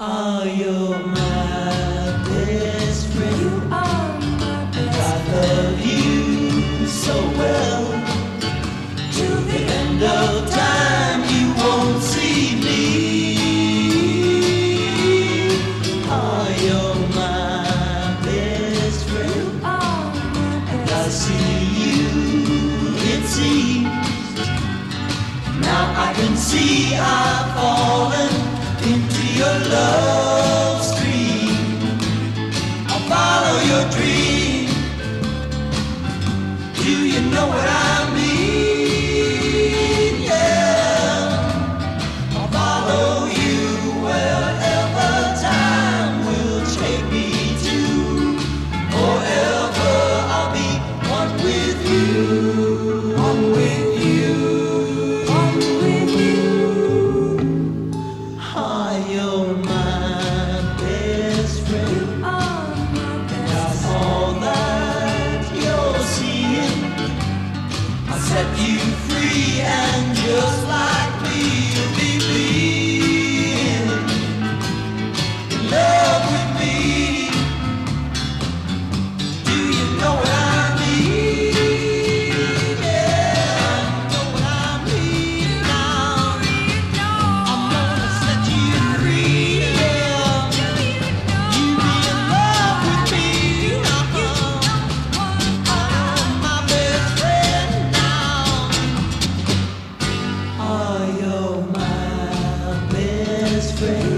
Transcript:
Are you my best friend? You are my best I love you so well. to the End of time, you won't see me. Are you my best friend? You are my I best see you, it seems. Now I can see I've fallen into your love stream. I'll follow your dream. Do you know what I mean? Yeah, I'll follow you wherever time will take me to. Forever I'll be one with you. One with you. one with you. Are you my best friend? You are my best That's all that you're seeing. I set you free, and just like me, you'll be being in love with me. Do you know what I mean? Yeah, you know what I mean now. I'm gonna set you free. Yeah. You be in love with me. I'm my best friend now. Are you my best friend?